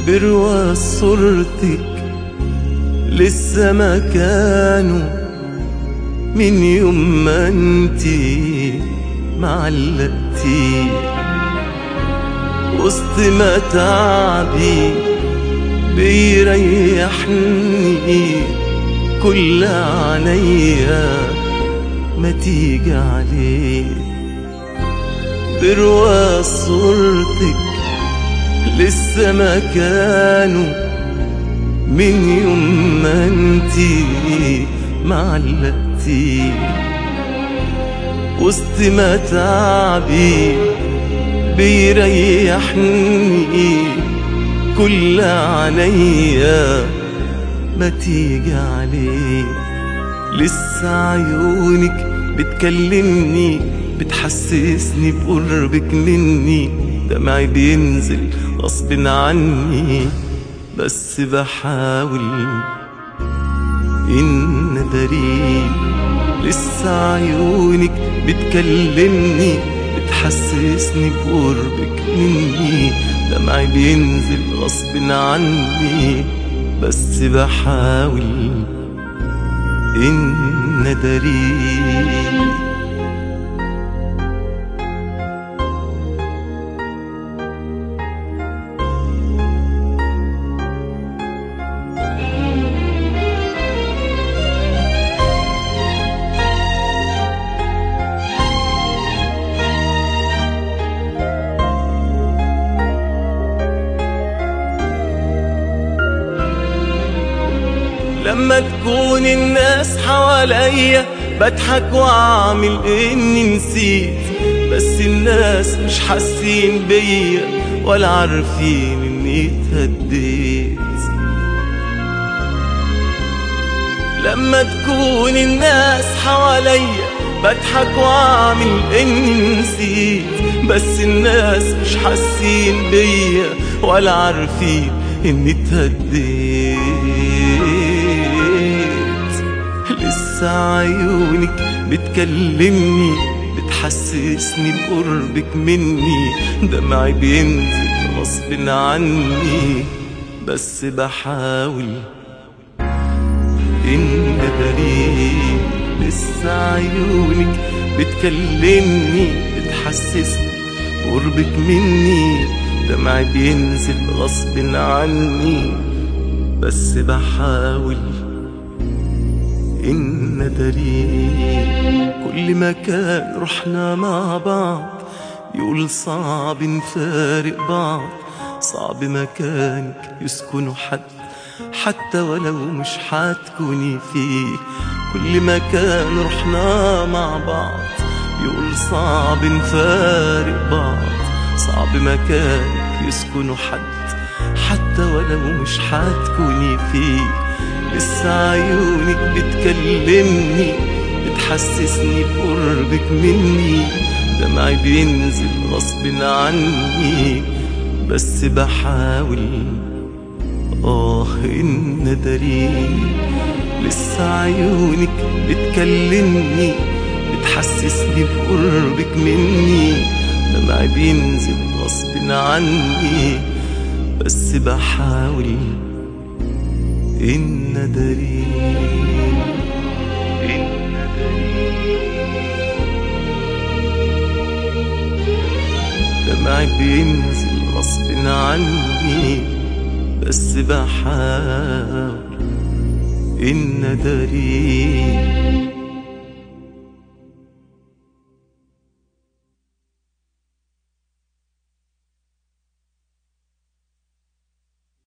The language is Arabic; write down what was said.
برواز صورتك لسه مكانه من يوم ما انتي معلقتي وسط ما تعبي بيريحني كل عينيا ما تيجي عليه. برواز صورتك لسه مكانه من يوم ما انتي معلقتي وسط ما تعبي بيريحني كل عينيا ما تيجي عليه. لسه عيونك بتكلمني بتحسسني بقربك مني، دمعي بينزل غصب عني بس بحاول إن أداريه. لسه عيونك بتكلمني بتحسسني بقربك مني، دمعي بينزل غصب عني بس بحاول إن أداريه. لما تكون الناس حواليا بضحك واعمل اني نسيت، بس الناس مش حاسين بيا ولا عارفين اني اتهديت. لما تكون الناس حواليا بضحك واعمل اني نسيت، بس الناس مش حاسين بيا ولا عارفين اني اتهديت. لسه عيونك بتكلمني بتحسسني بقربك مني، دمعي بينزل غصب عني بس بحاول إن أداريه. لسه عيونك بتكلمني بتحسسني بقربك مني، دمعي بينزل غصب عني بس بحاول إن أداريه. كل مكان رحنا مع بعض يقول صعب نفارق بعض، صعب مكانك يسكن حد حتى ولو مش حتكوني فيه. كل مكان رحنا مع بعض يقول صعب نفارق بعض، صعب مكانك يسكن حد حتى ولو مش حتكوني فيه. لسه عيونك بتكلمني بتحسسني بقربك مني، دمعي بينزل غصب عني بس بحاول إن أداريه. لسه عيونك بتكلمني بتحسسني بقربك مني، دمعي بينزل غصب عني بس بحاول إن أداريه. دمعي بينزل غصب عني بس بحاول إن أداريه.